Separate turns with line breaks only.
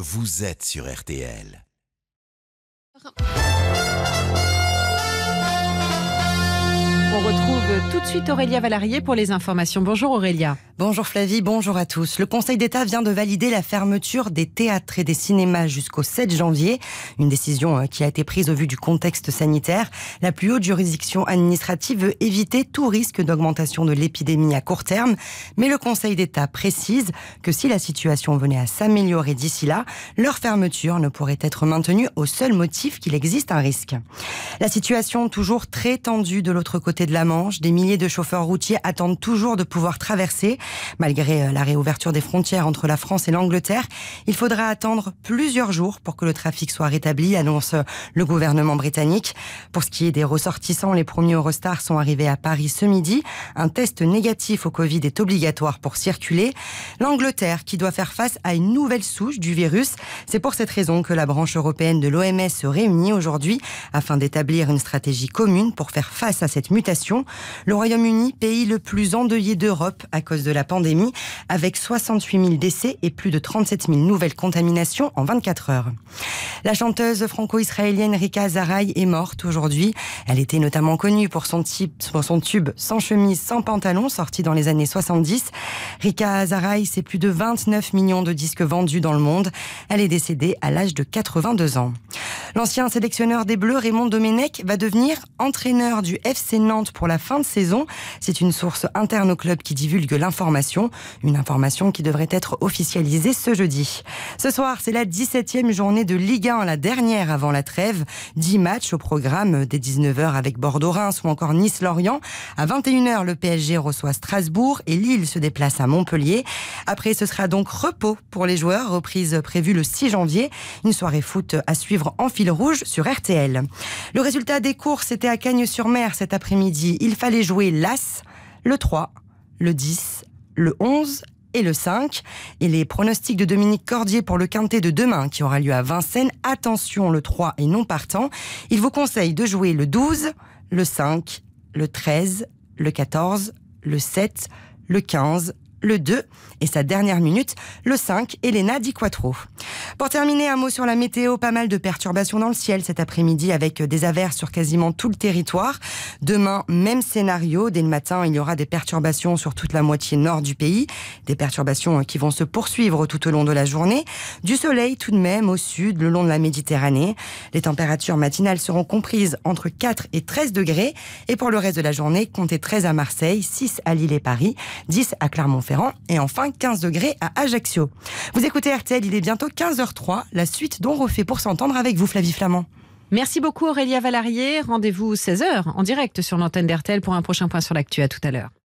vous êtes sur RTL.
On retrouve tout de suite Aurélia Valarié pour les informations. Bonjour Aurélia.
Bonjour Flavie, bonjour à tous. Le Conseil d'État vient de valider la fermeture des théâtres et des cinémas jusqu'au 7 janvier. Une décision qui a été prise au vu du contexte sanitaire. La plus haute juridiction administrative veut éviter tout risque d'augmentation de l'épidémie à court terme. Mais le Conseil d'État précise que si la situation venait à s'améliorer d'ici là, leur fermeture ne pourrait être maintenue au seul motif qu'il existe un risque. La situation toujours très tendue de l'autre côté de la Manche. Des milliers de chauffeurs routiers attendent toujours de pouvoir traverser. Malgré la réouverture des frontières entre la France et l'Angleterre, il faudra attendre plusieurs jours pour que le trafic soit rétabli, annonce le gouvernement britannique. Pour ce qui est des ressortissants, les premiers Eurostar sont arrivés à Paris ce midi. Un test négatif au Covid est obligatoire pour circuler. L'Angleterre qui doit faire face à une nouvelle souche du virus. C'est pour cette raison que la branche européenne de l'OMS se réunit aujourd'hui afin d'établir une stratégie commune pour faire face à cette mutation. Le Royaume-Uni, pays le plus endeuillé d'Europe à cause de la pandémie, avec 68 000 décès et plus de 37 000 nouvelles contaminations en 24 heures. La chanteuse franco-israélienne Rika Zaraï est morte aujourd'hui. Elle était notamment connue pour son tube Sans chemise, sans pantalon, sorti dans les années 70. Rika Zaraï, c'est plus de 29 millions de disques vendus dans le monde. Elle est décédée à l'âge de 82 ans. L'ancien sélectionneur des Bleus, Raymond Domenech, va devenir entraîneur du FC Nantes pour la fin de saison. C'est une source interne au club qui divulgue l'information. Une information qui devrait être officialisée ce jeudi. Ce soir, c'est la 17e journée de Ligue 1, la dernière avant la trêve. 10 matchs au programme dès 19h avec Bordeaux-Reims ou encore Nice-Lorient. À 21h, le PSG reçoit Strasbourg et Lille se déplace à Montpellier. Après, ce sera donc repos pour les joueurs. Reprise prévue le 6 janvier. Une soirée foot à suivre en fil rouge sur RTL. Le résultat des courses était à Cagnes-sur-Mer cet après-midi. Il fallait jouer l'As, le 3, le 10, le 11 et le 5. Et les pronostics de Dominique Cordier pour le quintet de demain qui aura lieu à Vincennes. Attention, le 3 est non partant. Il vous conseille de jouer le 12, le 5, le 13, le 14, le 7, le 15, le 2 et sa dernière minute, le 5, Elena Di Quattro. Pour terminer, un mot sur la météo. Pas mal de perturbations dans le ciel cet après-midi avec des averses sur quasiment tout le territoire. Demain, même scénario. Dès le matin, il y aura des perturbations sur toute la moitié nord du pays. Des perturbations qui vont se poursuivre tout au long de la journée. Du soleil tout de même au sud, le long de la Méditerranée. Les températures matinales seront comprises entre 4 et 13 degrés. Et pour le reste de la journée, comptez 13 à Marseille, 6 à Lille et Paris, 10 à Clermont-Ferrand et enfin 15 degrés à Ajaccio. Vous écoutez RTL, il est bientôt 15h03. La suite d'On refait pour s'entendre avec vous, Flavie Flamand.
Merci beaucoup Aurélia Valarié. Rendez-vous 16h en direct sur l'antenne d'RTL pour un prochain point sur l'actu. À tout à l'heure.